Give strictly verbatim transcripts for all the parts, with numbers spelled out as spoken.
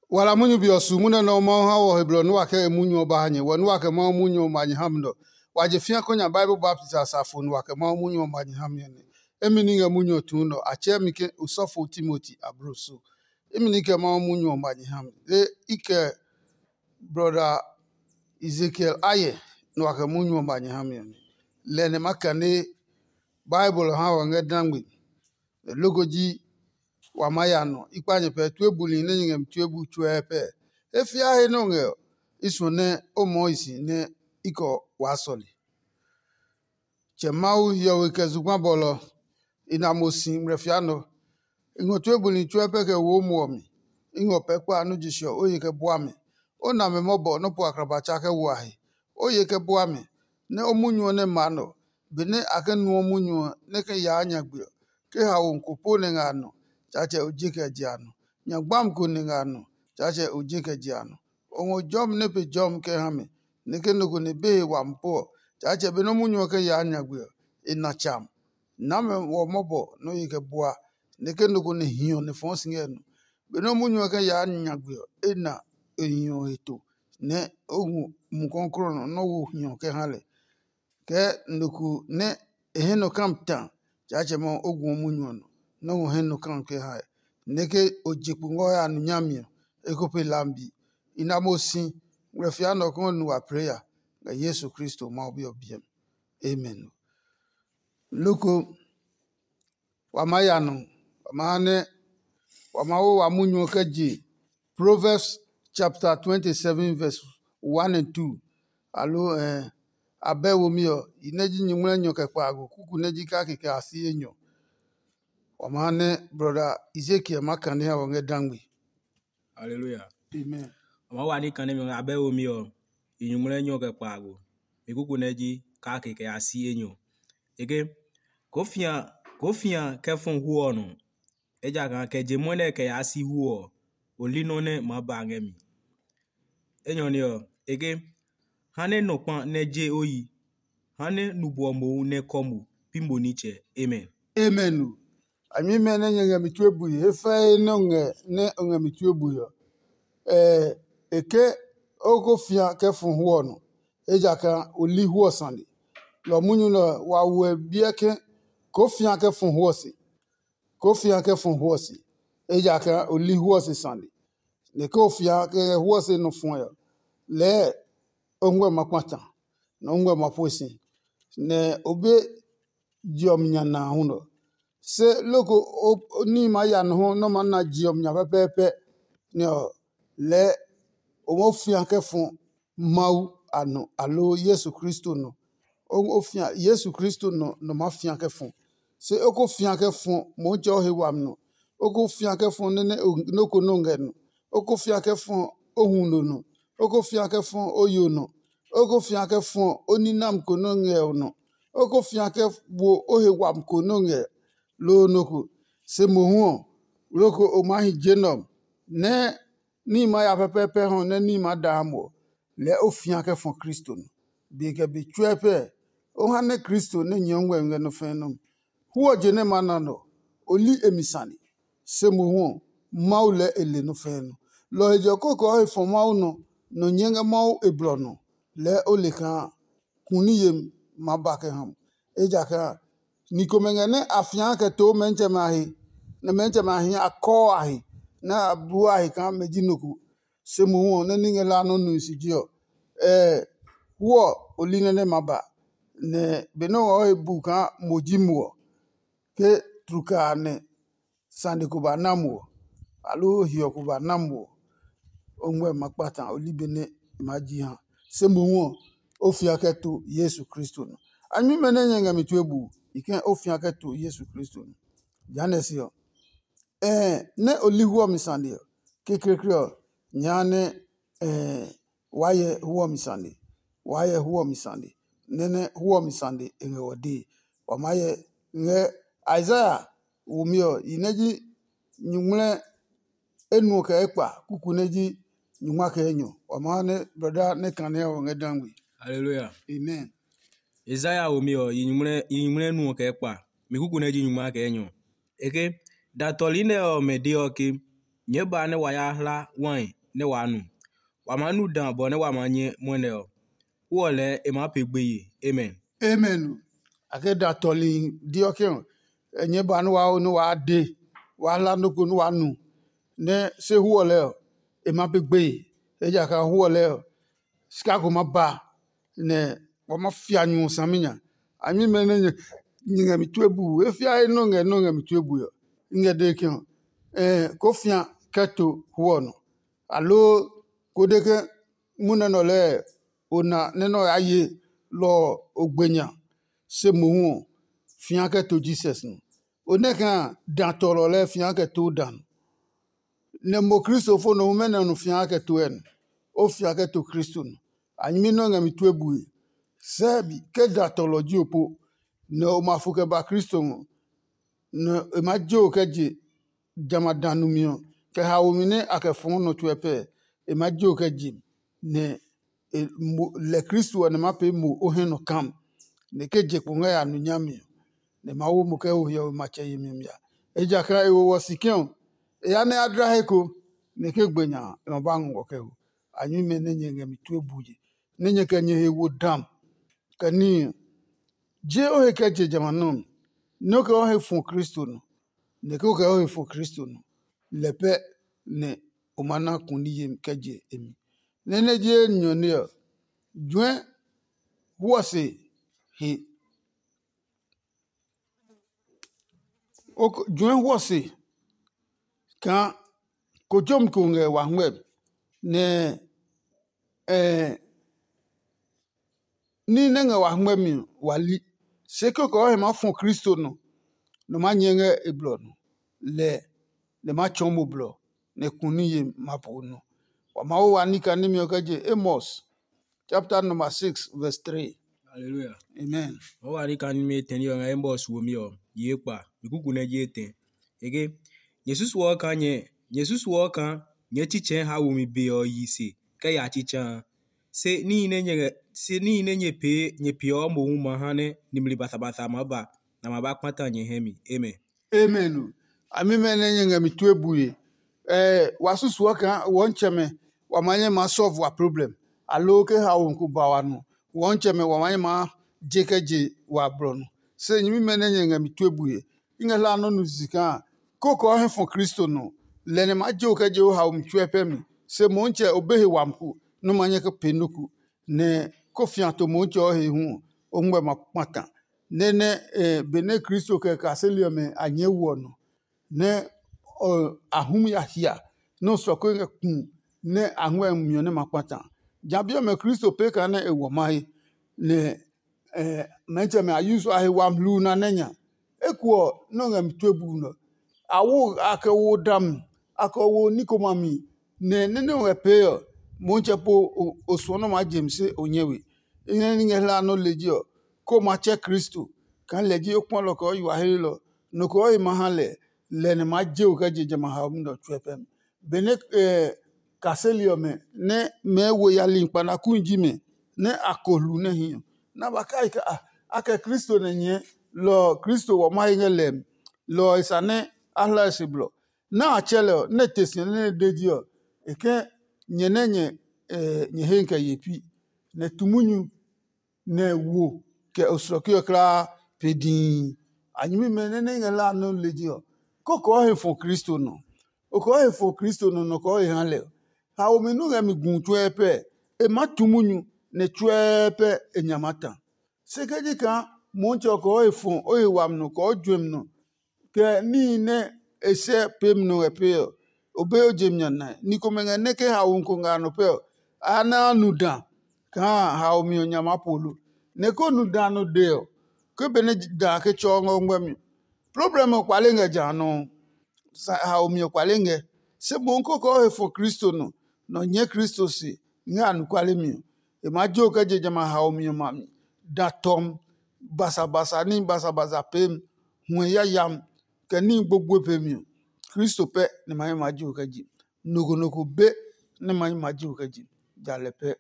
wala munyu bi osumuna no mo ha wo hebro no wake munyu ba hanye wo no wake ma munyu manye hamdo waje fia konya Bible Baptist asafo no wake ma munyu manye hamye ne emini nga munyu tu no ache mike usofo Timothy abroso emini ke ma munyu manye ham e ike brother Ezekiel aye no wake munyu manye hamye ne lene makane Bible ha wo ngedangbi logoji wa mayano ikpanye pe tuebuli ne ngem tuebu tuepe efia he no nge isone omo isi ne iko wasoli chemau yo ke zugwa bolo ina mosi mrefiano ngo tuebuli tuepe ke wo muomi ngo pe kwa anu jisho oye ke boame ona me mobo no po akrabacha ke wahi oye ke boame ne omunyu ne mano bene akenu omunyu ne ke ya anyagbe ke ha wonkopo ne ngano chache ujike jiano nyagbam kuningano chache ujike jiano ongo jom ne pe jom ke hame neke nugu ne be wampo chache beno munyo ke ya nyagwe inacham name wo mobo no yike bua neke nugu ne hiyo ne fonsi ngeno beno munyo ke ya nyagwe ina hiyo hito ne ogu mukonkro no no wo hiyo ke hale ke nugu ne eheno kamta chache mo ogu munyo no no heno kan ke ha neke ojipu ngo ya nyamia ekope lambi inamosi refia no kon nu wa prayer na Yesu Kristo ma obi obiem amen luko wa mayano amane wa mawo wa munyo kaji Proverbs chapter twenty-seven verse one and two alo eh abewo mi o ineji nyumra nyo ke pago kuku neji ka ke asi enyo Wamane brother Ezekiel makane ha wonge dangbi. Hallelujah. Amen. Ama wani kane mi abe omi o inyumre nyo ke pago. Mikuku neji ka ke ke asi enyo. Ege kofia kofia ke fon huo no. Eja kan ke jemone ke asi huo. Olino ne mabange mi. Enyo ni o ege hane no pan neje oyi. Hane nubuomo ne komu pimbo niche. Amen. Amen. Ami mene nyenge mituebu efa no nge ne nge mituebu yo eh eke oko fia ke fun huo no eja kan oli huo sande lo munyu no wa we bieke ko fia ke fun huo si ko fia ke fun huo si eja kan oli huo si sande ne ko fia ke huo si no fun yo le ongwe makwata no ongwe maposi ne obe diom nyana huno se loko ni ma ya no no ma na jiom nya pepe ne le o mo fian ke fun mau ano alo Yesu Kristo no o fian Yesu Kristo no no ma fian ke fun se o ko fian ke fun mo jo he wam no o ko fian ke fun ne no ko no nge no o ko fian ke fun ohun no no o ko fian ke fun oyo no o ko fian ke fun oninam ko no nge no o ko fian ke wo o he wam ko no nge lo noko se mohuo loko o mahi genom ne ni ma ya pepepe hon ne ni ma damo le o fian ke fon Kristo no bi ke bi twepe o hane Kristo ne nyongwe nge no fenom huo jene manano oli emisani se mohuo maule ele no feno lo ejo koko e fon mau no no nyenga mau ebro no le o le kan kuniyem mabake ham eja ka nikomengene afian ke to menche mahi ne menche mahi akọ ahi na abu ahi kan mejinoku se mu ne ningela no nusijio eh wo olinene maba ne beno o ebu kan mojimuo ke truka ne sande kuba namuo alu hiyo kuba namuo onwe makpata olibene maji ha se mu ofia ke to Yesu Kristo no anyi menenye ngami tuebu ike ofia ke to Yesu Kristo no janesio eh ne olihuo misande kekrekre nyane eh waye huo misande waye huo misande nene huo misande engewodi wamaye nge Isaiah umio ineji nyumle enu ke ekpa kuku neji nyuma ke enyo wamane brother ne kane o ngedangwi. Hallelujah. Amen. Isaiah omi o inyumre inyumre nu ke ekpa mikuku neji nyuma ke enyo eke datoline o medio ke nyeba ne waya hla wan ne wanu. Wamanu dan bo ne wamanye mwene yo. Wole ema pegbe. Amen. Amen. Ake da toli dioke enye banu wa no wa de wa la no ko no wa nu ne se huole e ma begbe e ja ka huole ska ko ma ba ne wa ma fia nyu saminya ami me ne nyinga mi tuebu e fia no nge no nge mi tuebu yo nge de ke eh ko fia kato huono alo ko de ke muna no le ona ne no aye lo ogbenya se mo fia kato Jesus no one kan dan toro le fia kato dan ne mo Kristo fo no me na no fia kato en o fia kato Kristo no anyi no nga mi tuebu se bi ke da toro ji opo no ma fo ke ba Kristo no no e ma jo ke je jama danu mi ke ha o mi ne akefon no tuepe e ma jo ke je ne e, mo, le Kristo ne ma pe mo o hen no kam ne ke je ko nga ya no nyame ne ma wo mo ke o ye ma che yimi ya e ja kra e wo sikin e ya ne adra heko ne ke gbenya e ma ba ngo ke o anyi me ne nye mi tu ebuje ne nye ke nye he wo dam kani je o he ke je jama no no ke o he fun Kristo no ne ke o ke o he fun Kristo no le pe ne o mana kun ni yem ke je emi ne ne je nyo ne yo dwen wo se he o dwen wo se kan ko jom ko nge wa nweb ne eh ni ne nge wa nweb mi wali se ko ko he ma fun Kristo no no ma nyenge e blo no le le ma chomo blo ne kuni ye ma po no wa ma wo ani kan mi o ka je Amos chapter number six verse three. Hallelujah. Amen. O wari kan me teni yo nga embo suo mi yo. Ye pa. Mikuku na je ten. Ege. Jesus wo kan nye. Jesus wo kan nye chichen ha wo mi be yo yisi. Ke ya chichen. Se ni ne nye se ni ne nye pe nye pe o mo ma hane ni mli basa basa ma ba. Na ma ba kwata nye hemi. Amen. Amen. Ami me ne nye mi tu ebuye. Eh wasusu kan won cheme wa manye ma solve wa problem. Alo ke ha won ku ba wa no. Won cheme wa manye ma jekeje wa bro no. Se nyi me ne nye mi tu ebuye. Inga la no nu zika. Koko he fon Kristo no. Lene ma je o ke je o ha um tu epe mi. Se mo nche obehe wa mku no manye ke penuku ne ko fianto mo nche o he hu o ngbe ma patan. Nene eh, bene Kristo ke kaselio me anye wo no ne uh, ahum ya hia no so ko nge kun ne ahwe myo ne makwata jabio me Kristo pe ka na ewo mai ne eh menche me ayuso ahe wam lu na nenya ekuo no nge mtwebu no awu akewo dam akewo nikomami ne ne ne we pe yo monche po osono ma James onyewe ine nge la no legio ko ma che Kristo kan leji okpon lo ko yu ahiri lo no ko i mahale le ne ma je o ka je jama ha mu do twepem bene eh, kaselio me ne me wo ya limpa na kunji me ne akolu ne hi na ba kai ka ah, aka Kristo ne nye lo Kristo wo ma yin lem lo isane ahla siblo na achele ne tesin ne dedio eke nye ne nye eh, nye henka yepi ne tumunyu ne wo ke osrokio kra pedin anyimi menene ngala no legio koko he fo Kristo no oko he fo Kristo no no ko he hanle ha o menu ga mi gun tuepe e matumunyu ne tuepe enyamata sekeji kan moncho ko he fo o he wam no ko dwem no ke ni ne ese pem no epe obe o jemnya na ni ko menga ne ke ha won ko ngano pe ana nuda ka ha o mi onyama polu ne ko nuda no deo ke bene da ke chongo ngwami problem kwalenge jano sa ha o mi kwalenge se monko ko he for Kristo no no nye Kristo si nga nu kwale mi e ma jo ke je jama ha o mi mami da tom basa basa ni basa basa pem hu ya yam ke ni gbogbo pe mi Kristo pe ne ma ma jo ke ji nogo nogo be ne ma ma jo ke ji jale pe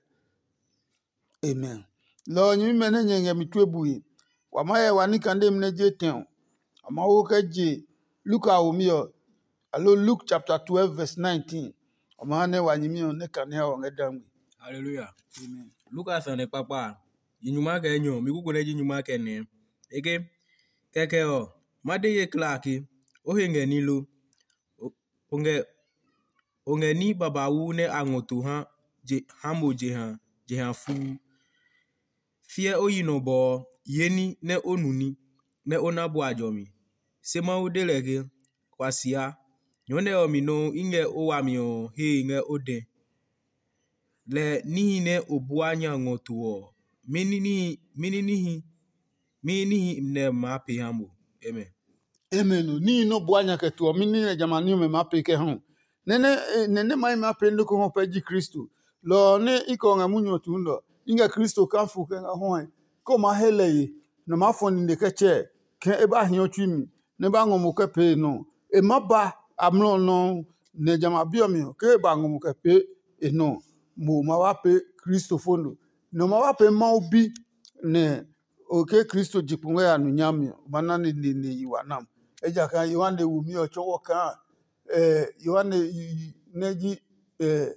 amen lo nyi me ne nye mi twebuyi wa ma ye wa ni kande mne je ten ama wo ke je Luke a o mi o alo Luke chapter twelve verse nineteen omane wanyimi ne kane o ngedam. Hallelujah. Amen. Lucas ane papa. Inyuma ke nyo. Mikuku neji nyuma ke ne. Eke. Keke o. Made ye klaki. Ohe nge nilu. Onge. Onge ni baba wu ne angotu ha. Je, hamo je ha. Je ha fu. Fie oyi no bo. Yeni ne onuni. Ne onabu ajomi. Sema udeleke. Kwa siya. Nyonde o mino inge owa mi o. He inge ode. Le nihi ne obuanya ngotu o. Mini nihi. Mini nihi. Mini nihi ne mapi hamu. Amen. Amen. Ni no buanya ke tu mini ne jamani me mape ke hon. Nene nene mai mape ndo ko peji Kristo. Lo ne iko nga munyo tu ndo. Inga Kristo kanfu ke nga hon. Ko ma hele yi. No ma foni ne ke che. Ke e ba hin otwimi. Ne ba ngomu ke pe no. E maba amlo no ne jama biomi. Ke ba ngomu ke pe e no. Mo ma wa pe Kristo fondo. No ma wa pe ma obi ne oke Kristo jipunwe ya nunyami. Banani ni ni yiwanam. Eja kan Yohane wumi ochowo kan eh Yohane neji eh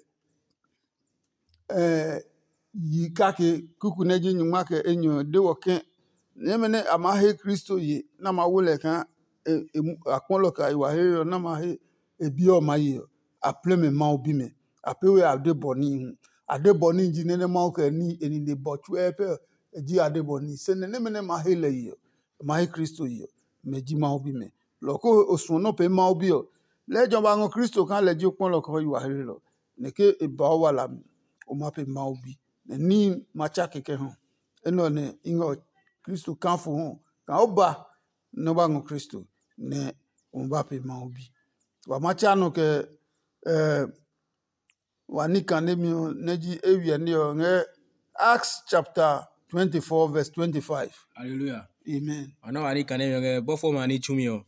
eh yikake kuku neji nyuma ke enyo de woken nemene amahe Kristo ye na mawule kan e, e, akonlo ka iwa he na mahe ebi o maye aple me ma obi me apewe ade boni hu ade boni ji nene ma ke ni eni de botu epe eji ade boni se nene mene mahe le ye mahe Kristo ye meji ma obi me loko osun no pe ma obi o le joba ngo Kristo kan le ji opon loko iwa he lo neke e ba wa la o ma pe ma obi ni macha keke hon eno ne ingo Kristo kan fo hon kan oba no ba ngo Kristo ne o ba pe ma obi wa macha no ke eh wani kan ne mi neji ewie ne o nge Acts chapter twenty-four verse twenty-five. Hallelujah. Amen. Ana wani kane yonge bofo mani chumi o.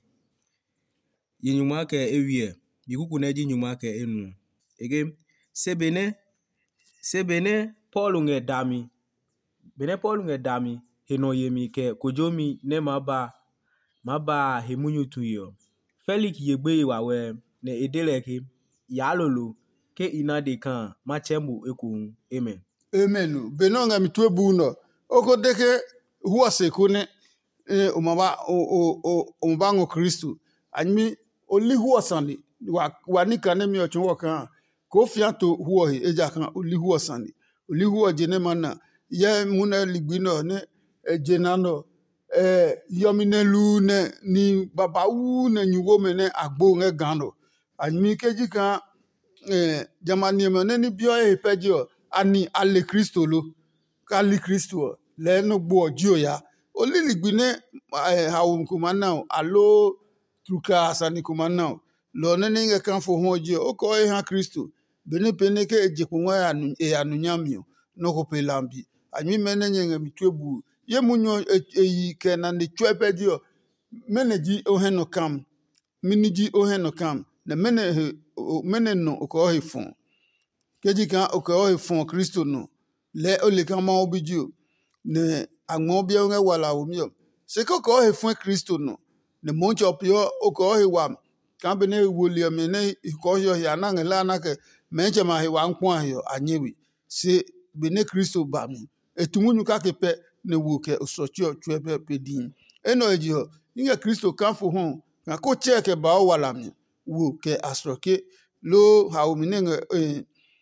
Yinyuma ke ewie. Mikuku neji nyuma ke enu. Ege sebene sebene Paul nge dami. Bene Paul nge dami heno yemi ke kojomi ne maba maba hemunyu tuyo. Felix yegbe wawe ne edeleke yalolo ke inade kan machemu eku. Amen. Amen. Benonga mitwebu no. Oko deke huwa sekune e umaba o o o umbango Kristo. Anmi oli huwa sandi wa wani kane mi ochwo kan ko fiato huwa he eja kan oli huwa sandi. Oli huwa jene mana ye muna ligbino ne e jenano eh yominelu ne ni baba u ne nyuwo me ne agbo nge gando. Anmi keji kan eh jamani me ne ni bio e pejo ani ale Kristo lo kali Kristo le no gbo ojo ya oliligbine hawum kumana alo truka asani kumana lo ne nge kan fo ho ojo o ko e ha Kristo bene pene ke ejekunwa ya nu e anunyamio no ko pe lambi anyi mene nge mitwebu ye munyo eyi ke na ne twepedio meneji oheno kam miniji oheno kam na mene mene no ko he fon keji kan o ko he fon Kristo no le o le kan ma obiju ne agbon bi o nge wala omi o se ko ko he fun Kristo no ne mo ncho pio o ko he wa kan be ne woli mi ne ko yo ya na ngela na ke menche ma he wa nko ayo anyewi se be ne Kristo ba mi etumunyu ka ke pe ne wo ke osochi o twe pe pedin eno eji ho nge Kristo kan fo hon na ko check ba o wala mi wo ke asroke lo ha o mi ne eh,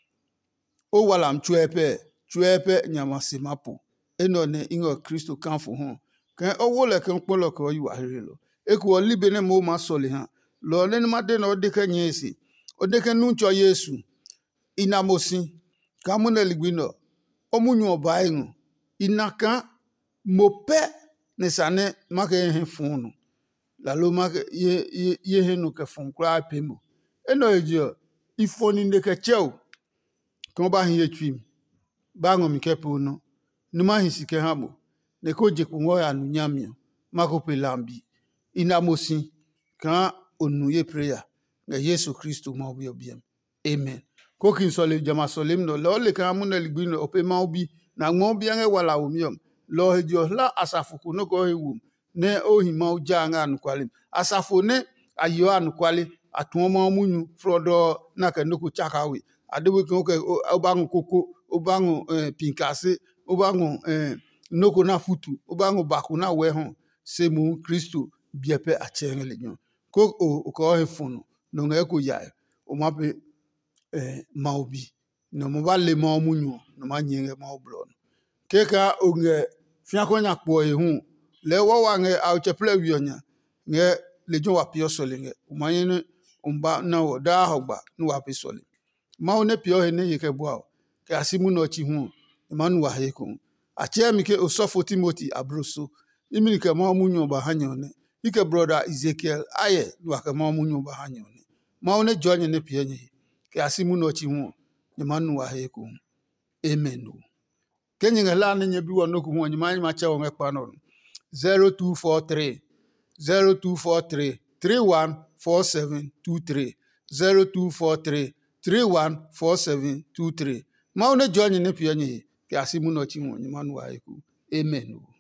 o wala m twe chuepe nyamasi mapu eno ne ingo Kristo kanfu hon kan owo le kan polo ko yu ahirelo eku olibe ne mo ma soli han lo le ma de no de kan yesi o de kan nuncho Yesu inamosi kamune ligbino omunyu oba inu inaka mope ne sane make hen funu la lo make ye ye, ye henu ke fun kra pemo eno ejo ifoni ne ke cheu kan ba hin yetwim bango mikepo no numa hisike hamo ne ko je kunwo ya nunyamio mako pelambi inamosi kan onuye prayer nga Yesu Kristo ma obi obiem amen ko kin sole jama solim no lo le kan mu na ligbino ope ma obi na mo obi an wala omiom lo hejo la asafuku no ko hewu ne ohima uja nga anu kwali asafo ne ayo anu kwali atuo ma munyu frodo na ke nuku chakawi adewe ke ke obangu koko obangu eh, pinkase obangu eh, noko na futu obangu baku na weho semu Kristo biepe achenge lenyo ko o ko he funu no nge ko ya o ma be eh, maubi no mo ba le ma munyu no ma nyenge ma oblo keka onge fiako nya kpo ehu le wo wa nge au cheple wionya nge le jo wa pio solinge umanye umba na wo da hogba nu wa pi soli ma one pio he ne yeke bua ke asimu no chi hu manu wa he ko achie mi ke osofo Timothy abroso imi ke ma munyu ba hanyo ne ike brother Ezekiel aye nu wa ke ma munyu ba hanyo ne ma one jonye ne pie nye ke asimu no chi hu manu wa he ko amen o kenye ngela ne bi wono ku hu nyima nyima cha won ekpa no zero two four three zero two four three three one four seven two three zero two four three three one four seven two three ma one join ne pie nye ke asimu no chi hu nyima no wa eku amen o